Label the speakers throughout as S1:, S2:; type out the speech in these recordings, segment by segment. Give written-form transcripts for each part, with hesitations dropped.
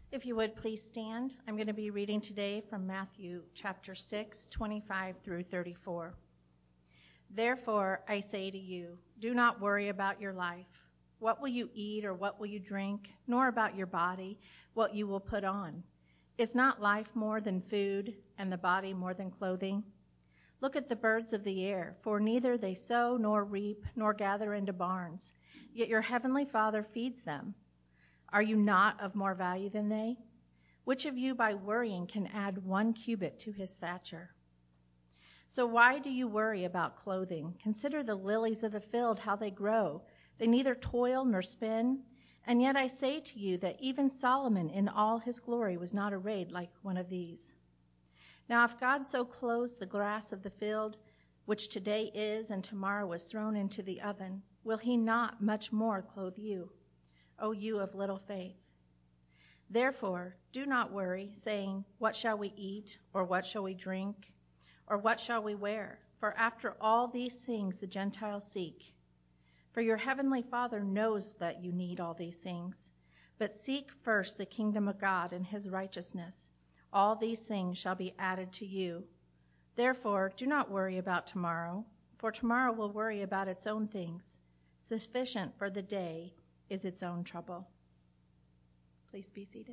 S1: If you would please stand. I'm going to be reading today from Matthew chapter 6, 25 through 34. Therefore, I say to you, do not worry about your life. What will you eat or what will you drink? Nor about your body, what you will put on. Is not life more than food, and the body more than clothing? Look at the birds of the air, for neither they sow nor reap nor gather into barns, yet your heavenly Father feeds them. Are you not of more value than they? Which of you by worrying can add 1 cubit to his stature? So why do you worry about clothing? Consider the lilies of the field, how they grow. They neither toil nor spin. And yet I say to you that even Solomon in all his glory was not arrayed like one of these. Now if God so clothes the grass of the field, which today is and tomorrow is thrown into the oven, will he not much more clothe you, O you of little faith? Therefore, do not worry, saying, what shall we eat, or what shall we drink, or what shall we wear? For after all these things the Gentiles seek. For your heavenly Father knows that you need all these things. But seek first the kingdom of God and his righteousness. All these things shall be added to you. Therefore, do not worry about tomorrow, for tomorrow will worry about its own things. Sufficient for the day is its own trouble. Please be seated.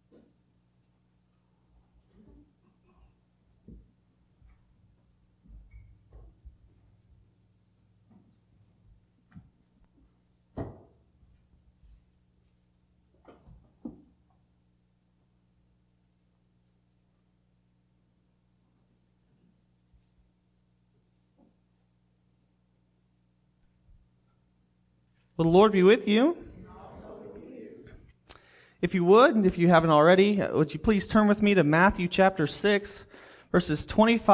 S2: Will the Lord be with you? If you would, and if you haven't already, would you please turn with me to Matthew chapter 6, verses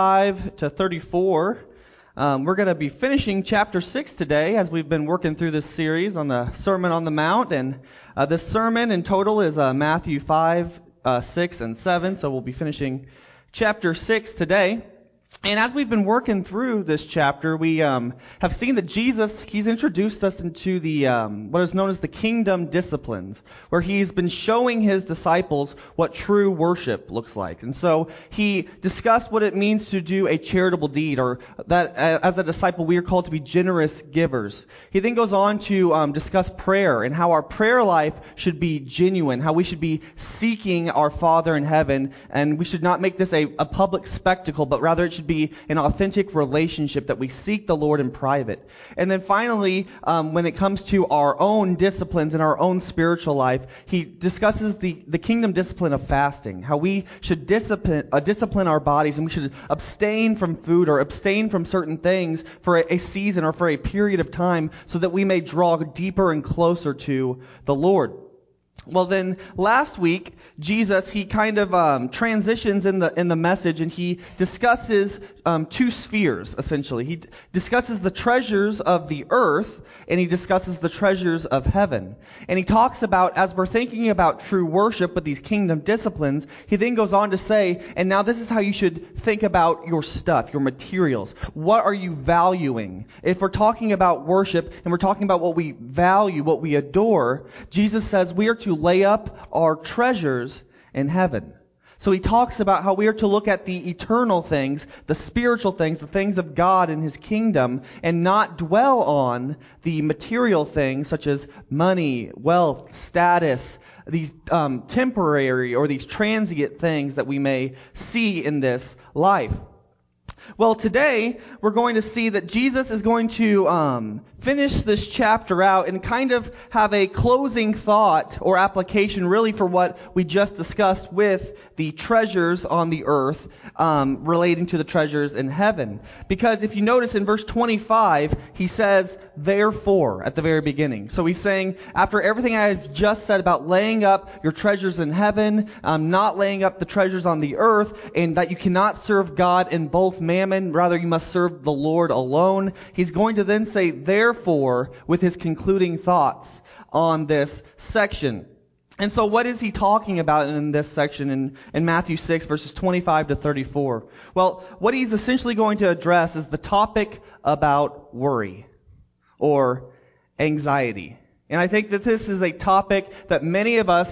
S2: 25 to 34. We're going to be finishing chapter 6 today as we've been working through this series on the Sermon on the Mount. And this sermon in total is Matthew 5, 6, and 7. So we'll be finishing chapter 6 today. And as we've been working through this chapter, we have seen that Jesus, he's introduced us into the what is known as the kingdom disciplines, where he's been showing his disciples what true worship looks like. And so he discussed what it means to do a charitable deed, or that as a disciple we are called to be generous givers. He then goes on to discuss prayer and how our prayer life should be genuine, how we should be seeking our Father in heaven, and we should not make this a public spectacle, but rather it should be an authentic relationship that we seek the Lord in private. And then finally, when it comes to our own disciplines and our own spiritual life, he discusses the kingdom discipline of fasting, how we should discipline our bodies, and we should abstain from food or abstain from certain things for a season or for a period of time so that we may draw deeper and closer to the Lord. Well, then last week, Jesus, he kind of transitions in the message, and he discusses two spheres, essentially. He discusses the treasures of the earth, and he discusses the treasures of heaven. And he talks about, as we're thinking about true worship with these kingdom disciplines, he then goes on to say, and now this is how you should think about your stuff, your materials. What are you valuing? If we're talking about worship, and we're talking about what we value, what we adore, Jesus says we are to lay up our treasures in heaven. So he talks about how we are to look at the eternal things, the spiritual things, the things of God and his kingdom, and not dwell on the material things such as money, wealth, status, these temporary or these transient things that we may see in this life. Well, today we're going to see that Jesus is going to finish this chapter out and kind of have a closing thought or application really for what we just discussed with the treasures on the earth relating to the treasures in heaven. Because if you notice in verse 25, he says, therefore, at the very beginning. So he's saying, after everything I've just said about laying up your treasures in heaven, not laying up the treasures on the earth, and that you cannot serve God in both mammon, rather you must serve the Lord alone. He's going to then say, therefore, with his concluding thoughts on this section. And so what is he talking about in this section in Matthew 6, verses 25 to 34? Well, what he's essentially going to address is the topic about worry or anxiety. And I think that this is a topic that many of us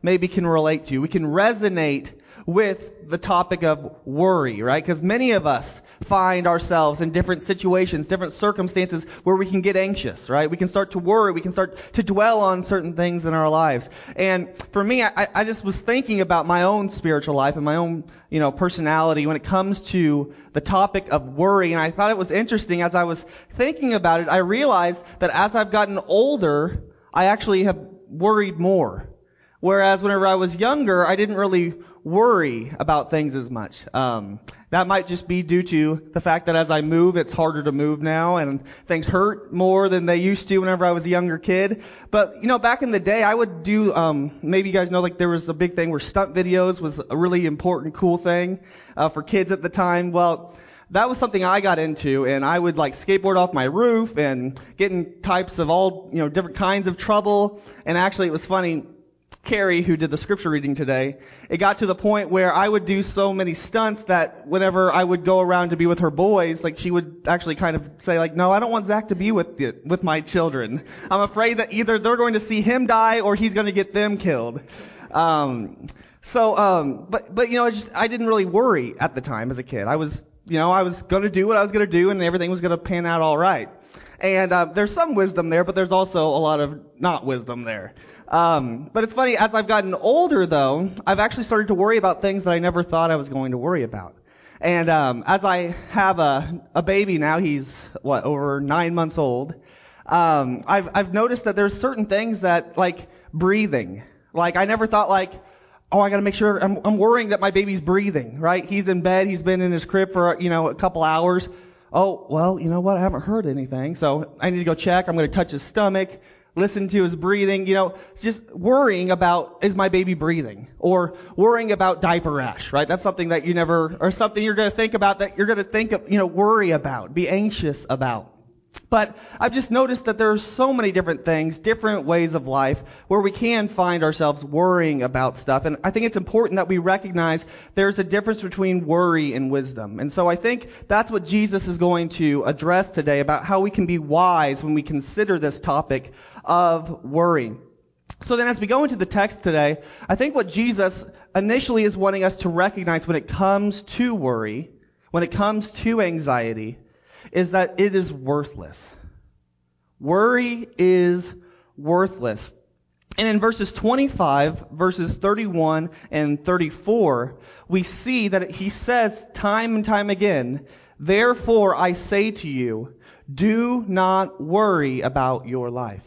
S2: maybe can relate to. We can resonate with the topic of worry, right? Because many of us find ourselves in different situations, different circumstances where we can get anxious, right? We can start to worry. We can start to dwell on certain things in our lives. And for me, I just was thinking about my own spiritual life and my own, personality when it comes to the topic of worry. And I thought it was interesting as I was thinking about it. I realized that as I've gotten older, I actually have worried more. Whereas whenever I was younger, I didn't really worry about things as much. That might just be due to the fact that as I move, it's harder to move now, and things hurt more than they used to whenever I was a younger kid. But, back in the day, I would do, maybe you guys know, there was a big thing where stunt videos was a really important, cool thing for kids at the time. Well, that was something I got into, and I would skateboard off my roof and get in types of all, different kinds of trouble. And actually, it was funny. Carrie, who did the scripture reading today, it got to the point where I would do so many stunts that whenever I would go around to be with her boys, she would actually kind of say, no, I don't want Zach to be with my children. I'm afraid that either they're going to see him die or he's going to get them killed. I didn't really worry at the time as a kid. I was going to do what I was going to do, and everything was going to pan out all right. And there's some wisdom there, but there's also a lot of not wisdom there. But it's funny, as I've gotten older, though, I've actually started to worry about things that I never thought I was going to worry about. And as I have a baby now, he's, over 9 months old, I've noticed that there's certain things that, breathing. I never thought, I got to make sure, I'm worrying that my baby's breathing, right? He's in bed, he's been in his crib for, a couple hours. Oh, well, you know what? I haven't heard anything, so I need to go check. I'm going to touch his stomach, listen to his breathing, just worrying about, is my baby breathing? Or worrying about diaper rash, right? That's something that or something you're going to think about, that you're going to think of, worry about, be anxious about. But I've just noticed that there are so many different things, different ways of life, where we can find ourselves worrying about stuff. And I think it's important that we recognize there's a difference between worry and wisdom. And so I think that's what Jesus is going to address today, about how we can be wise when we consider this topic of worry. So then as we go into the text today, I think what Jesus initially is wanting us to recognize when it comes to worry, when it comes to anxiety, is that it is worthless. Worry is worthless. And in verses 25, verses 31 and 34, we see that he says time and time again, "Therefore I say to you, do not worry about your life."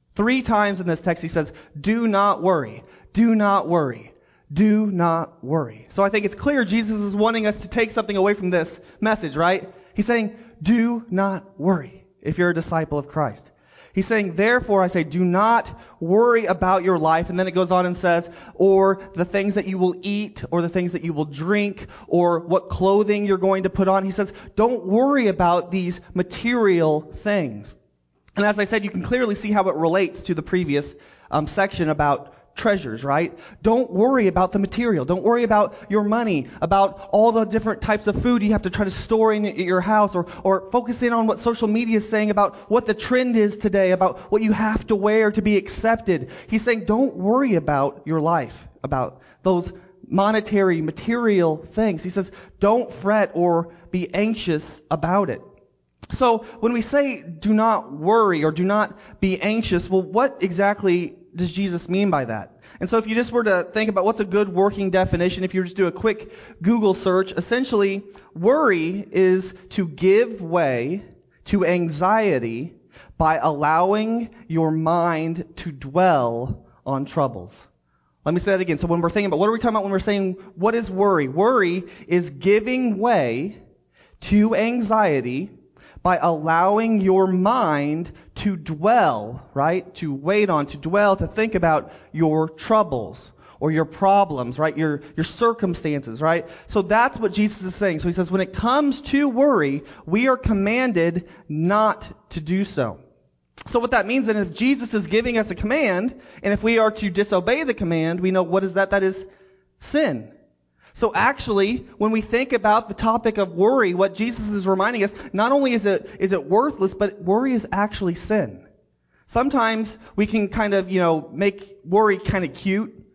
S2: 3 times in this text he says, do not worry, do not worry, do not worry. So I think it's clear Jesus is wanting us to take something away from this message, right? He's saying, do not worry if you're a disciple of Christ. He's saying, therefore, I say, do not worry about your life. And then it goes on and says, or the things that you will eat, or the things that you will drink, or what clothing you're going to put on. He says, don't worry about these material things. And as I said, you can clearly see how it relates to the previous section about treasures, right? Don't worry about the material. Don't worry about your money, about all the different types of food you have to try to store in your house, or focus in on what social media is saying about what the trend is today, about what you have to wear to be accepted. He's saying, don't worry about your life, about those monetary, material things. He says, don't fret or be anxious about it. So when we say do not worry or do not be anxious, well, what exactly does Jesus mean by that? And so if you just were to think about what's a good working definition, if you just do a quick Google search, essentially worry is to give way to anxiety by allowing your mind to dwell on troubles. Let me say that again. So when we're thinking about, what are we talking about when we're saying, what is worry? Worry is giving way to anxiety by allowing your mind to dwell, right? To wait on, to dwell, to think about your troubles or your problems, right? Your circumstances, right? So that's what Jesus is saying. So he says, when it comes to worry, we are commanded not to do so. So what that means, then, if Jesus is giving us a command, and if we are to disobey the command, we know what is that? That is sin. So actually, when we think about the topic of worry, what Jesus is reminding us, not only is it worthless, but worry is actually sin. Sometimes we can kind of, make worry kind of cute.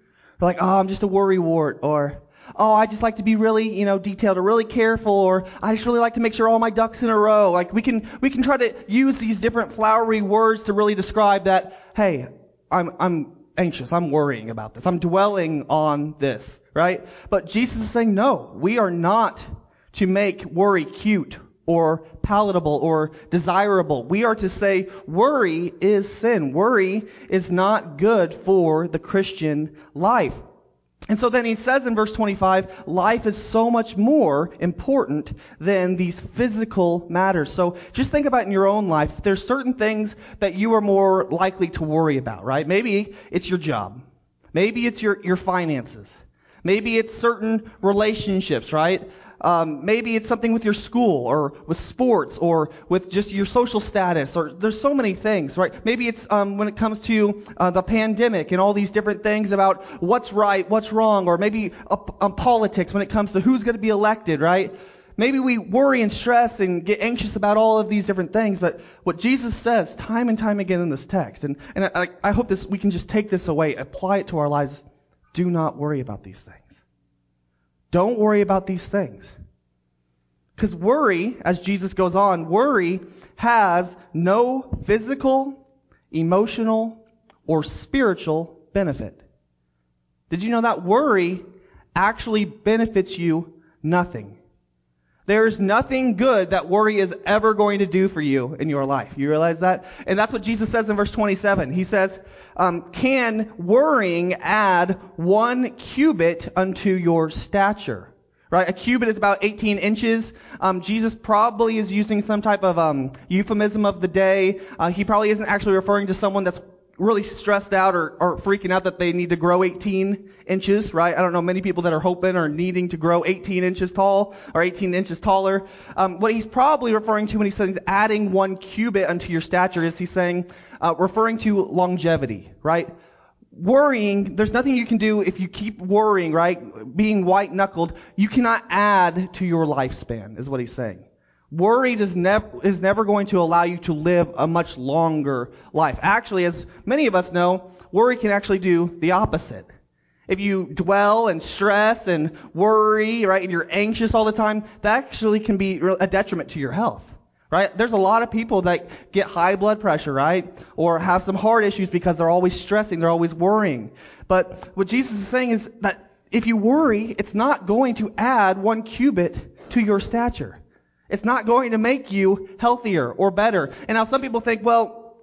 S2: We're like, oh, I'm just a worrywart, or oh, I just like to be really, detailed or really careful, or I just really like to make sure all my ducks in a row. Like we can try to use these different flowery words to really describe that, hey, I'm anxious, I'm worrying about this, I'm dwelling on this, right? But Jesus is saying, no, we are not to make worry cute or palatable or desirable. We are to say worry is sin. Worry is not good for the Christian life. And so then he says in verse 25, life is so much more important than these physical matters. So just think about in your own life, there's certain things that you are more likely to worry about, right? Maybe it's your job. Maybe it's your finances. Maybe it's certain relationships, right? Maybe it's something with your school or with sports or with just your social status, or there's so many things, right? Maybe it's when it comes to the pandemic and all these different things about what's right, what's wrong, or maybe politics when it comes to who's going to be elected, right? Maybe we worry and stress and get anxious about all of these different things, but what Jesus says time and time again in this text, and I hope we can just take this away, apply it to our lives. Do not worry about these things. Don't worry about these things. Because worry, as Jesus goes on, worry has no physical, emotional, or spiritual benefit. Did you know that worry actually benefits you nothing? There is nothing good that worry is ever going to do for you in your life. You realize that? And that's what Jesus says in verse 27. He says, can worrying add 1 cubit unto your stature? Right? A cubit is about 18 inches. Jesus probably is using some type of euphemism of the day. He probably isn't actually referring to someone that's really stressed out or freaking out that they need to grow 18 inches, right? I don't know many people that are hoping or needing to grow 18 inches tall or 18 inches taller. What he's probably referring to when he's saying adding 1 cubit unto your stature is he's saying, referring to longevity, right? Worrying, there's nothing you can do if you keep worrying, right? Being white-knuckled, you cannot add to your lifespan, is what he's saying. Worry is never going to allow you to live a much longer life. Actually, as many of us know, worry can actually do the opposite. If you dwell and stress and worry, right, and you're anxious all the time, that actually can be a detriment to your health. Right? There's a lot of people that get high blood pressure, right? Or have some heart issues because they're always stressing, they're always worrying. But what Jesus is saying is that if you worry, it's not going to add 1 cubit to your stature. It's not going to make you healthier or better. And now some people think, well,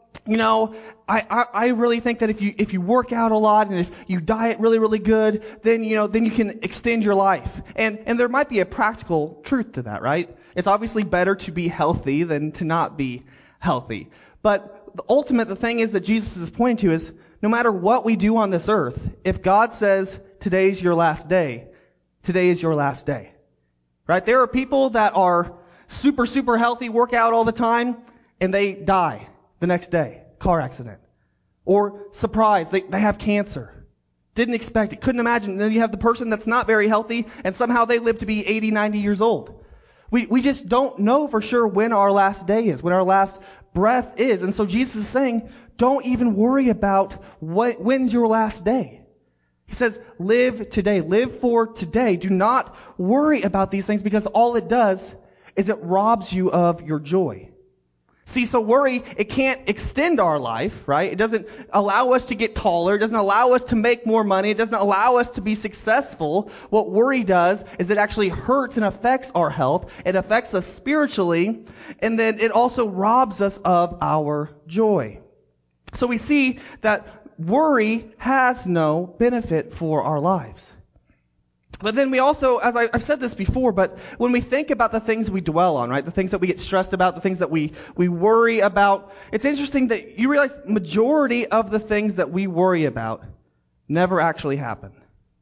S2: I really think that if you work out a lot and if you diet really, really good, then you can extend your life. And there might be a practical truth to that, right? It's obviously better to be healthy than to not be healthy. But the thing is that Jesus is pointing to is no matter what we do on this earth, if God says today's your last day, today is your last day. Right? There are people that are super, super healthy, work out all the time, and they die the next day. Car accident. Or surprise, they have cancer. Didn't expect it, couldn't imagine. And then you have the person that's not very healthy, and somehow they live to be 80, 90 years old. We just don't know for sure when our last day is, when our last breath is. And so Jesus is saying, don't even worry about when's your last day. He says, live today, live for today. Do not worry about these things because all it does is it robs you of your joy. See, so worry, it can't extend our life, right? It doesn't allow us to get taller. It doesn't allow us to make more money. It doesn't allow us to be successful. What worry does is it actually hurts and affects our health. It affects us spiritually. And then it also robs us of our joy. So we see that worry has no benefit for our lives. But then we also, as I've said this before, but when we think about the things we dwell on, right, the things that we get stressed about, the things that we worry about, it's interesting that you realize majority of the things that we worry about never actually happen.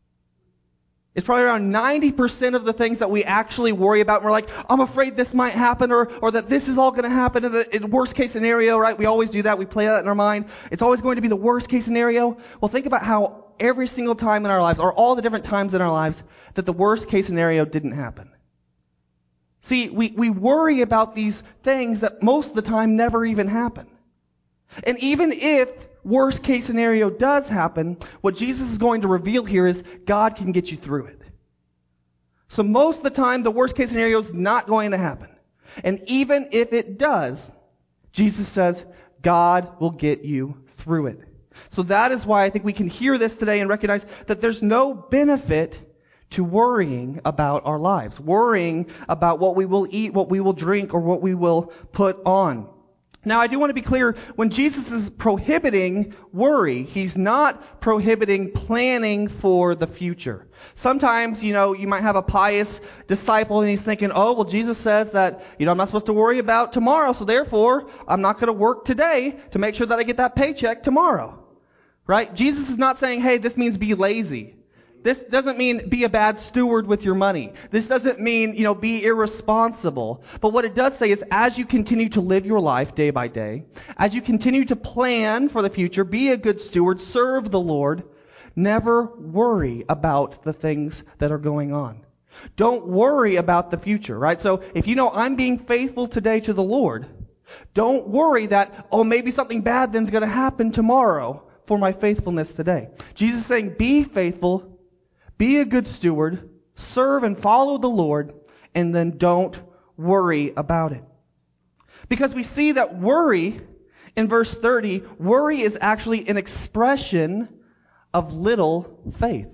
S2: It's probably around 90% of the things that we actually worry about, and we're like, I'm afraid this might happen, or that this is all going to happen in the worst case scenario, right? We always do that. We play that in our mind. It's always going to be the worst case scenario. Well, think about how every single time in our lives, or all the different times in our lives, that the worst case scenario didn't happen. See, we worry about these things that most of the time never even happen. And even if worst case scenario does happen, what Jesus is going to reveal here is God can get you through it. So most of the time, the worst case scenario is not going to happen. And even if it does, Jesus says, God will get you through it. So that is why I think we can hear this today and recognize that there's no benefit to worrying about our lives, worrying about what we will eat, what we will drink, or what we will put on. Now, I do want to be clear, when Jesus is prohibiting worry, he's not prohibiting planning for the future. Sometimes, you might have a pious disciple and he's thinking, oh, well, Jesus says that, I'm not supposed to worry about tomorrow, so therefore, I'm not going to work today to make sure that I get that paycheck tomorrow. Right? Jesus is not saying, hey, this means be lazy. This doesn't mean be a bad steward with your money. This doesn't mean, be irresponsible. But what it does say is as you continue to live your life day by day, as you continue to plan for the future, be a good steward, serve the Lord, never worry about the things that are going on. Don't worry about the future, right? So if I'm being faithful today to the Lord, don't worry that, maybe something bad then's going to happen tomorrow for my faithfulness today. Jesus is saying, be faithful, be a good steward, serve and follow the Lord, and then don't worry about it. Because we see that worry, in verse 30, worry is actually an expression of little faith.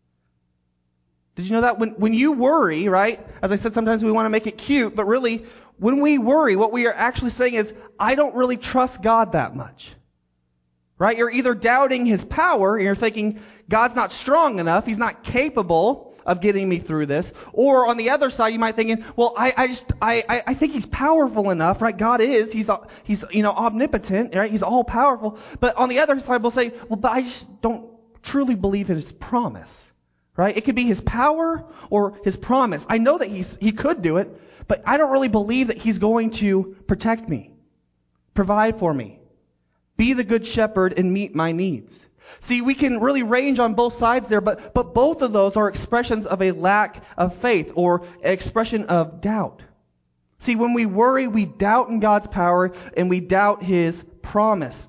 S2: Did you know that? When you worry, right, as I said, sometimes we want to make it cute, but really, when we worry, what we are actually saying is, I don't really trust God that much. Right? You're either doubting His power, and you're thinking, God's not strong enough, He's not capable of getting me through this. Or on the other side, you might thinking, well, I think He's powerful enough, right? God is, He's omnipotent, right? He's all powerful. But on the other side, we'll say, well, but I just don't truly believe in His promise, right? It could be His power or His promise. I know that He could do it, but I don't really believe that He's going to protect me, provide for me, be the good shepherd and meet my needs. See, we can really range on both sides there, but both of those are expressions of a lack of faith or an expression of doubt. See, when we worry, we doubt in God's power and we doubt His promise.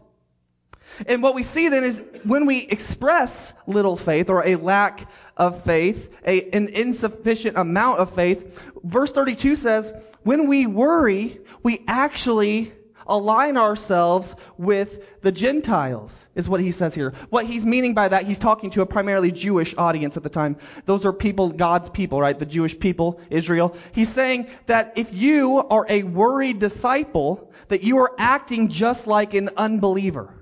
S2: And what we see then is when we express little faith or a lack of faith, an insufficient amount of faith, verse 32 says, when we worry, we actually align ourselves with the Gentiles, is what he says here. What he's meaning by that, he's talking to a primarily Jewish audience at the time. Those are people, God's people, right? The Jewish people, Israel. He's saying that if you are a worried disciple, that you are acting just like an unbeliever.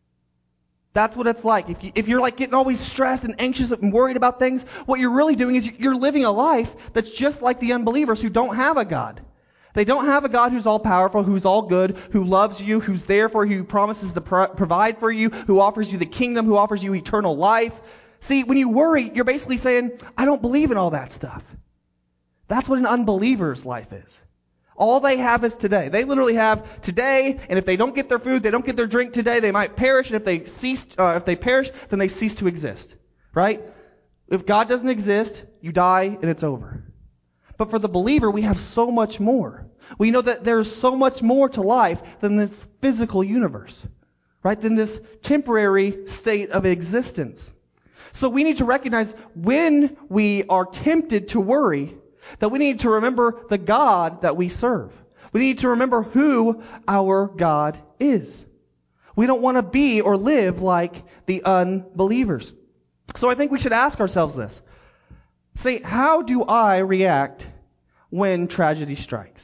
S2: That's what it's like. If you're like getting always stressed and anxious and worried about things, what you're really doing is you're living a life that's just like the unbelievers who don't have a God. They don't have a God who's all powerful, who's all good, who loves you, who's there for you, who promises to provide for you, who offers you the kingdom, who offers you eternal life. See, when you worry, you're basically saying, I don't believe in all that stuff. That's what an unbeliever's life is. All they have is today. They literally have today, and if they don't get their food, they don't get their drink today, they might perish, and if they perish, then they cease to exist. Right? If God doesn't exist, you die and it's over. But for the believer, we have so much more. We know that there's so much more to life than this physical universe, right? Than this temporary state of existence. So we need to recognize when we are tempted to worry that we need to remember the God that we serve. We need to remember who our God is. We don't want to be or live like the unbelievers. So I think we should ask ourselves this. Say, how do I react when tragedy strikes?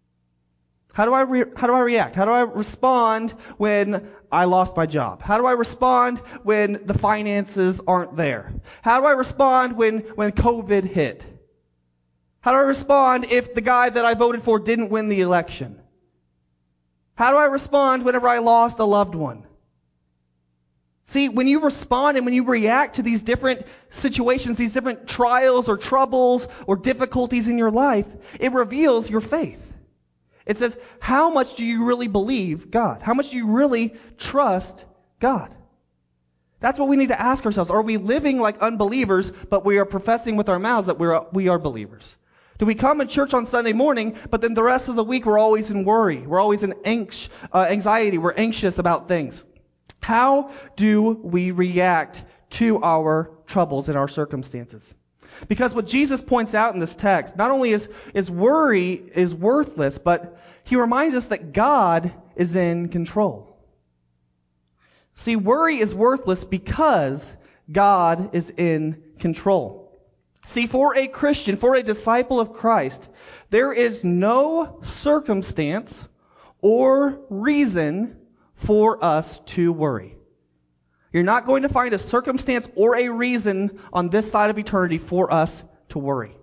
S2: How do I react? How do I respond when I lost my job? How do I respond when the finances aren't there? How do I respond when COVID hit? How do I respond if the guy that I voted for didn't win the election? How do I respond whenever I lost a loved one? See, when you respond and when you react to these different situations, these different trials or troubles or difficulties in your life, it reveals your faith. It says, how much do you really believe God? How much do you really trust God? That's what we need to ask ourselves. Are we living like unbelievers, but we are professing with our mouths that we are believers? Do we come to church on Sunday morning, but then the rest of the week we're always in worry? We're always in anxiety. We're anxious about things. How do we react to our troubles and our circumstances? Because what Jesus points out in this text, not only is worry is worthless, but he reminds us that God is in control. See, worry is worthless because God is in control. See, for a Christian, for a disciple of Christ, there is no circumstance or reason for us to worry. You're not going to find a circumstance or a reason on this side of eternity for us to worry.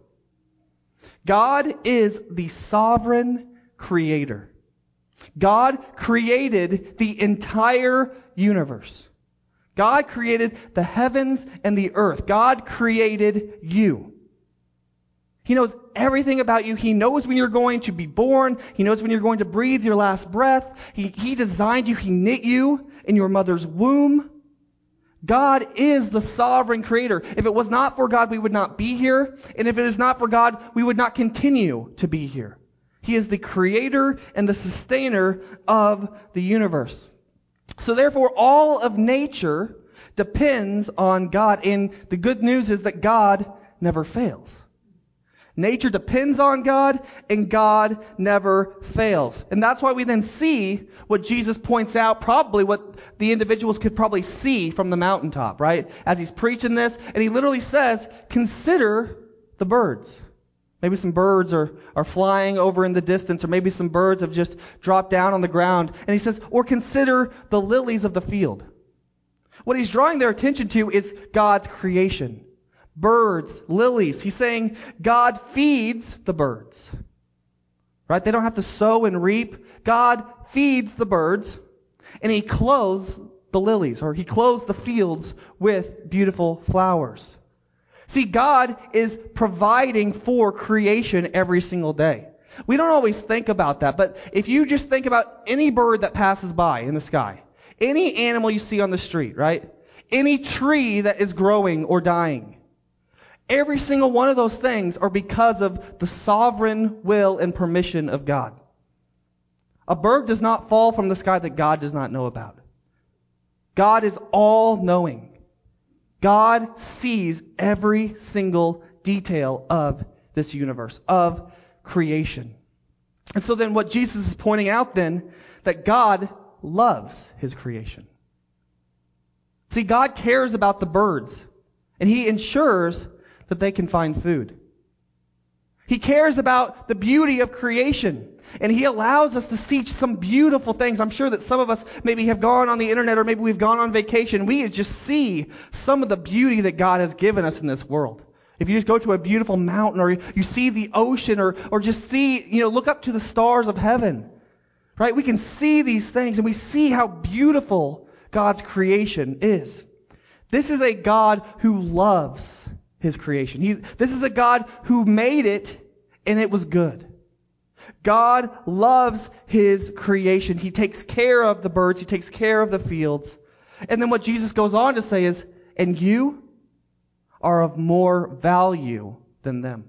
S2: God is the sovereign creator. God created the entire universe. God created the heavens and the earth. God created you. He knows everything about you. He knows when you're going to be born. He knows when you're going to breathe your last breath. He designed you. He knit you in your mother's womb. God is the sovereign creator. If it was not for God, we would not be here. And if it is not for God, we would not continue to be here. He is the creator and the sustainer of the universe. So therefore, all of nature depends on God. And the good news is that God never fails. Nature depends on God, and God never fails. And that's why we then see what Jesus points out, probably what the individuals could probably see from the mountaintop, right? As he's preaching this, and he literally says, consider the birds. Maybe some birds are flying over in the distance, or maybe some birds have just dropped down on the ground. And he says, or consider the lilies of the field. What he's drawing their attention to is God's creation. Birds, lilies. He's saying God feeds the birds. Right? They don't have to sow and reap. God feeds the birds, and he clothes the lilies, or he clothes the fields with beautiful flowers. See, God is providing for creation every single day. We don't always think about that, but if you just think about any bird that passes by in the sky, any animal you see on the street, right? Any tree that is growing or dying, every single one of those things are because of the sovereign will and permission of God. A bird does not fall from the sky that God does not know about. God is all-knowing. God sees every single detail of this universe, of creation. And so then what Jesus is pointing out then, that God loves his creation. See, God cares about the birds, and he ensures that they can find food. He cares about the beauty of creation, and he allows us to see some beautiful things. I'm sure that some of us maybe have gone on the internet, or maybe we've gone on vacation. We just see some of the beauty that God has given us in this world. If you just go to a beautiful mountain, or you see the ocean, or just see, look up to the stars of heaven, right? We can see these things, and we see how beautiful God's creation is. This is a God who loves his creation. This is a God who made it, and it was good. God loves his creation. He takes care of the birds. He takes care of the fields. And then what Jesus goes on to say is, and you are of more value than them.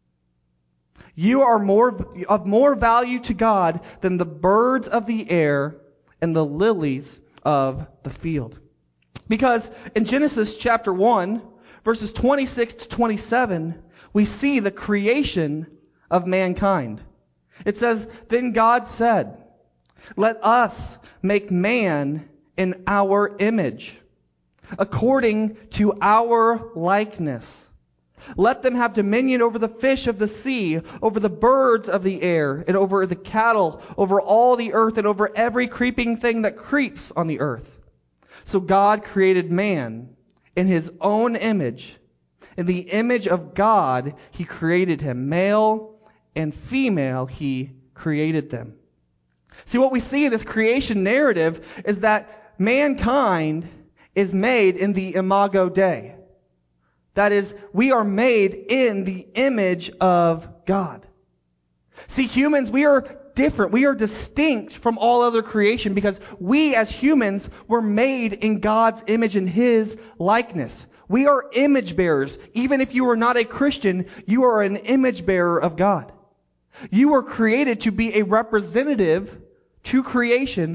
S2: You are of more value to God than the birds of the air and the lilies of the field. Because in Genesis chapter 1, verses 26 to 27, we see the creation of mankind. It says, then God said, let us make man in our image, according to our likeness. Let them have dominion over the fish of the sea, over the birds of the air, and over the cattle, over all the earth, and over every creeping thing that creeps on the earth. So God created man in his own image. In the image of God, he created him. Male and female, he created them. See, what we see in this creation narrative is that mankind is made in the imago Dei. That is, we are made in the image of God. See, humans, we are different. We are distinct from all other creation because we as humans were made in God's image and his likeness. We are image bearers. Even if you are not a Christian, you are an image bearer of God. You were created to be a representative to creation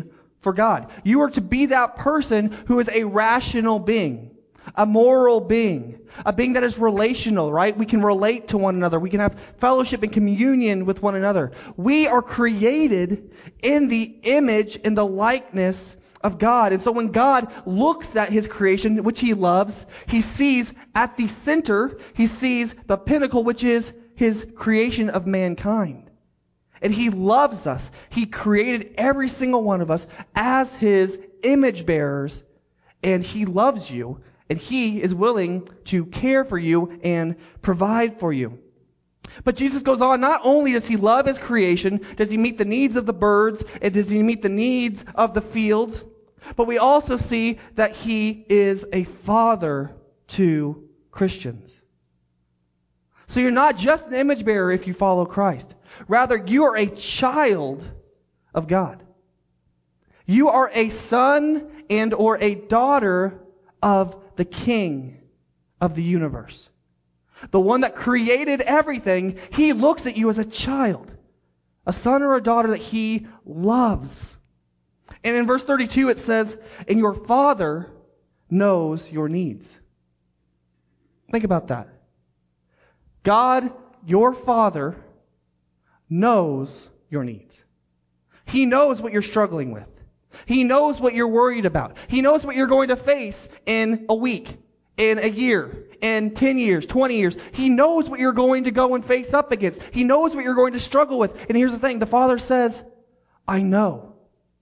S2: for God. You are to be that person who is a rational being, a moral being, a being that is relational, right? We can relate to one another. We can have fellowship and communion with one another. We are created in the image and the likeness of God. And so when God looks at His creation, which He loves, He sees at the center, He sees the pinnacle, which is His creation of mankind. And He loves us. He created every single one of us as His image bearers. And He loves you. And He is willing to care for you and provide for you. But Jesus goes on, not only does He love His creation, does He meet the needs of the birds, and does He meet the needs of the fields, but we also see that He is a father to Christians. So you're not just an image bearer if you follow Christ. Rather, you are a child of God. You are a son and or a daughter of the King of the universe. The one that created everything. He looks at you as a child, a son or a daughter that He loves. And in verse 32 it says, and your Father knows your needs. Think about that. God, your Father, knows your needs. He knows what you're struggling with. He knows what you're worried about. He knows what you're going to face in a week, in a year, in 10 years, 20 years. He knows what you're going to go and face up against. He knows what you're going to struggle with. And here's the thing. The Father says, I know.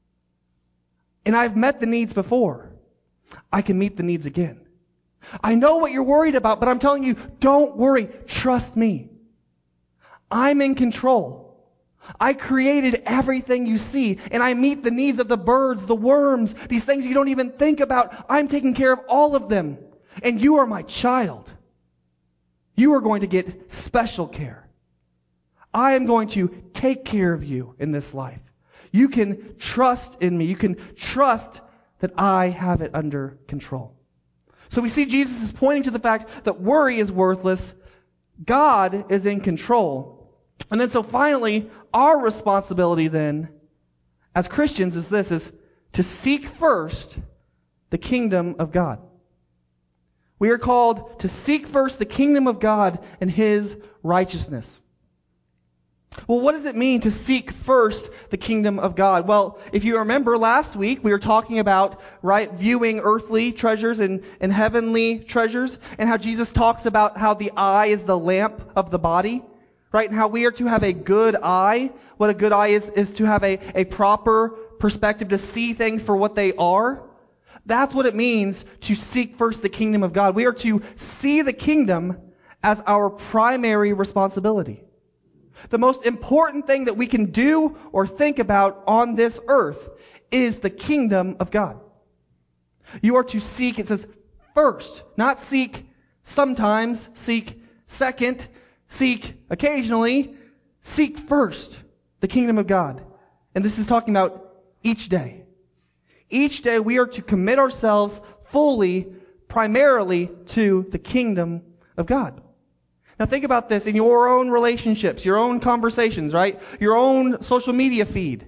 S2: And I've met the needs before. I can meet the needs again. I know what you're worried about, but I'm telling you, don't worry. Trust me. I'm in control. I created everything you see, and I meet the needs of the birds, the worms, these things you don't even think about. I'm taking care of all of them. And you are my child. You are going to get special care. I am going to take care of you in this life. You can trust in me. You can trust that I have it under control. So we see Jesus is pointing to the fact that worry is worthless. God is in control. And then so finally, our responsibility then as Christians is to seek first the kingdom of God. We are called to seek first the kingdom of God and His righteousness. Well, what does it mean to seek first the kingdom of God? Well, if you remember last week, we were talking about, right, viewing earthly treasures and heavenly treasures, and how Jesus talks about how the eye is the lamp of the body, right, and how we are to have a good eye. What a good eye is to have a proper perspective, to see things for what they are. That's what it means to seek first the kingdom of God. We are to see the kingdom as our primary responsibility. The most important thing that we can do or think about on this earth is the kingdom of God. You are to seek, it says, first, not seek sometimes, seek second, seek occasionally, seek first the kingdom of God. And this is talking about each day. Each day we are to commit ourselves fully, primarily to the kingdom of God. Now think about this in your own relationships, your own conversations, right? Your own social media feed.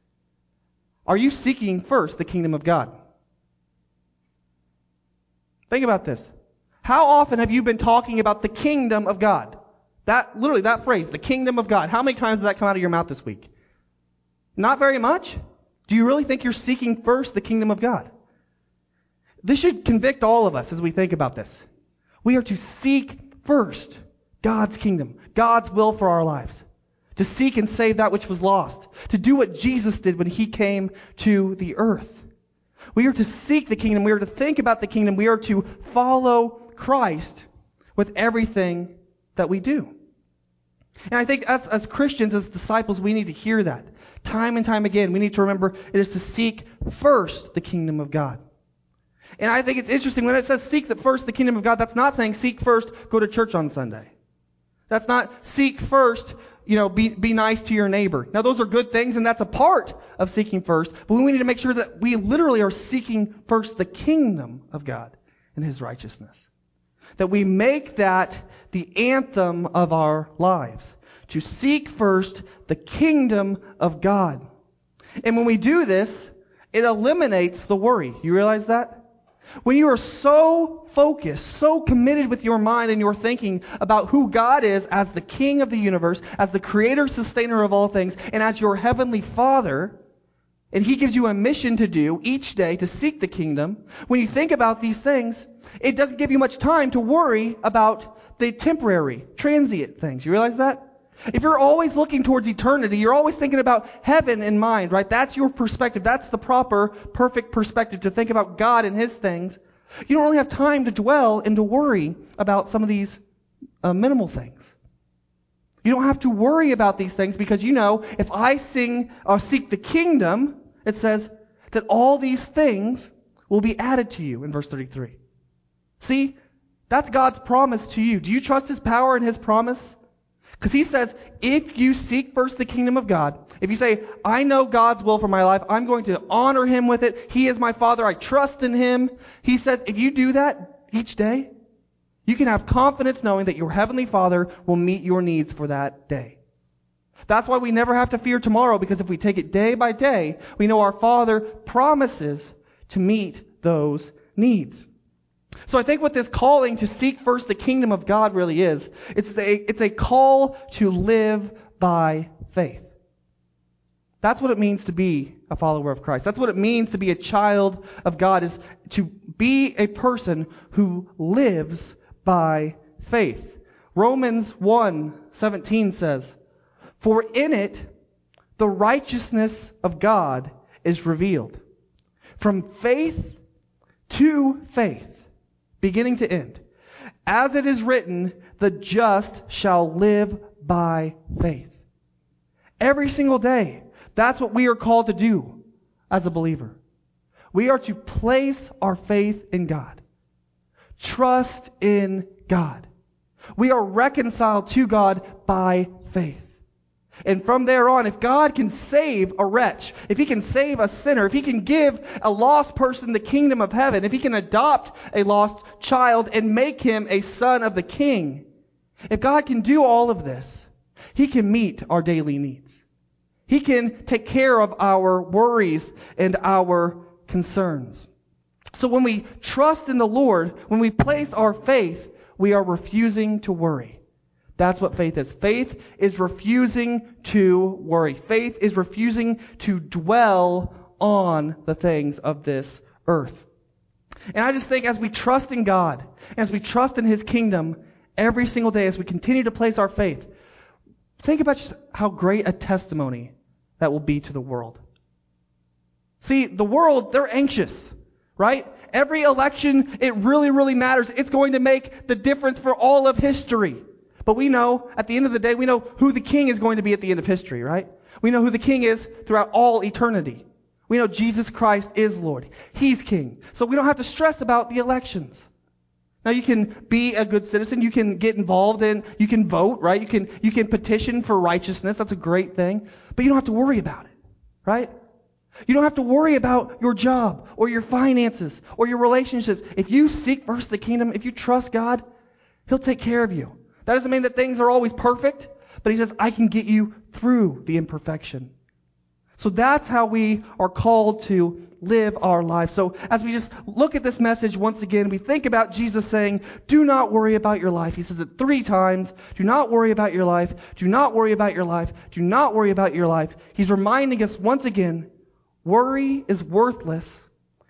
S2: Are you seeking first the kingdom of God? Think about this. How often have you been talking about the kingdom of God? Literally that phrase, the kingdom of God. How many times did that come out of your mouth this week? Not very much. Do you really think you're seeking first the kingdom of God? This should convict all of us as we think about this. We are to seek first God's kingdom, God's will for our lives. To seek and save that which was lost. To do what Jesus did when He came to the earth. We are to seek the kingdom. We are to think about the kingdom. We are to follow Christ with everything that we do. And I think as Christians, as disciples, we need to hear that. Time and time again, we need to remember it is to seek first the kingdom of God. And I think it's interesting when it says seek first the kingdom of God, that's not saying seek first, go to church on Sunday. That's not seek first, be nice to your neighbor. Now those are good things and that's a part of seeking first, but we need to make sure that we literally are seeking first the kingdom of God and His righteousness. That we make that the anthem of our lives. To seek first the kingdom of God. And when we do this, it eliminates the worry. You realize that? When you are so focused, so committed with your mind and your thinking about who God is as the King of the universe, as the creator, sustainer of all things, and as your heavenly Father, and He gives you a mission to do each day to seek the kingdom, when you think about these things, it doesn't give you much time to worry about the temporary, transient things. You realize that? If you're always looking towards eternity, you're always thinking about heaven in mind, right? That's your perspective. That's the proper, perfect perspective to think about God and His things. You don't really have time to dwell and to worry about some of these minimal things. You don't have to worry about these things because you know if I seek the kingdom, it says that all these things will be added to you in verse 33. See, that's God's promise to you. Do you trust His power and His promise? Because He says, if you seek first the kingdom of God, if you say, I know God's will for my life, I'm going to honor Him with it, He is my Father, I trust in Him. He says, if you do that each day, you can have confidence knowing that your Heavenly Father will meet your needs for that day. That's why we never have to fear tomorrow, because if we take it day by day, we know our Father promises to meet those needs. So I think what this calling to seek first the kingdom of God really is, it's a call to live by faith. That's what it means to be a follower of Christ. That's what it means to be a child of God, is to be a person who lives by faith. Romans 1:17 says, for in it the righteousness of God is revealed, from faith to faith, beginning to end. As it is written, the just shall live by faith. Every single day, that's what we are called to do as a believer. We are to place our faith in God. Trust in God. We are reconciled to God by faith. And from there on, if God can save a wretch, if He can save a sinner, if He can give a lost person the kingdom of heaven, if He can adopt a lost child and make him a son of the King, if God can do all of this, He can meet our daily needs. He can take care of our worries and our concerns. So when we trust in the Lord, when we place our faith, we are refusing to worry. That's what faith is. Faith is refusing to worry. Faith is refusing to dwell on the things of this earth. And I just think as we trust in God, as we trust in His kingdom every single day, as we continue to place our faith, think about just how great a testimony that will be to the world. See, the world, they're anxious, right? Every election, it really, really matters. It's going to make the difference for all of history. But we know, at the end of the day, we know who the king is going to be at the end of history, right? We know who the king is throughout all eternity. We know Jesus Christ is Lord. He's king. So we don't have to stress about the elections. Now you can be a good citizen. You can get involved in, you can vote, right? You can petition for righteousness. That's a great thing. But you don't have to worry about it, right? You don't have to worry about your job or your finances or your relationships. If you seek first the kingdom, if you trust God, He'll take care of you. That doesn't mean that things are always perfect, but He says, I can get you through the imperfection. So that's how we are called to live our lives. So as we just look at this message once again, we think about Jesus saying, do not worry about your life. He says it 3 times. Do not worry about your life. Do not worry about your life. Do not worry about your life. He's reminding us once again, worry is worthless.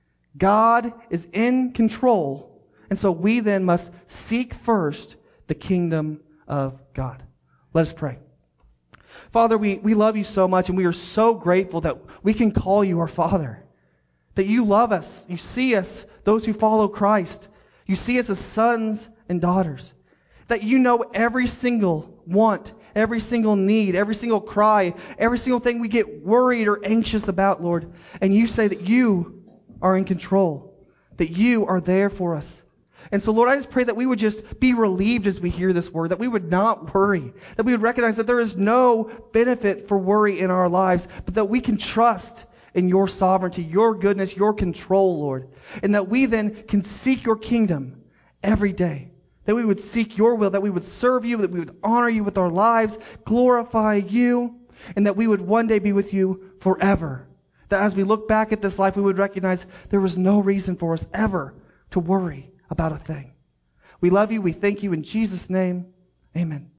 S2: God is in control. And so we then must seek first the kingdom of God. Let us pray. Father, we love You so much, and we are so grateful that we can call You our Father. That You love us. You see us, those who follow Christ. You see us as sons and daughters. That You know every single want, every single need, every single cry, every single thing we get worried or anxious about, Lord. And You say that You are in control. That You are there for us. And so, Lord, I just pray that we would just be relieved as we hear this word, that we would not worry, that we would recognize that there is no benefit for worry in our lives, but that we can trust in Your sovereignty, Your goodness, Your control, Lord, and that we then can seek Your kingdom every day, that we would seek Your will, that we would serve You, that we would honor You with our lives, glorify You, and that we would one day be with You forever. That as we look back at this life, we would recognize there was no reason for us ever to worry about a thing. We love you. We thank you in Jesus' name. Amen.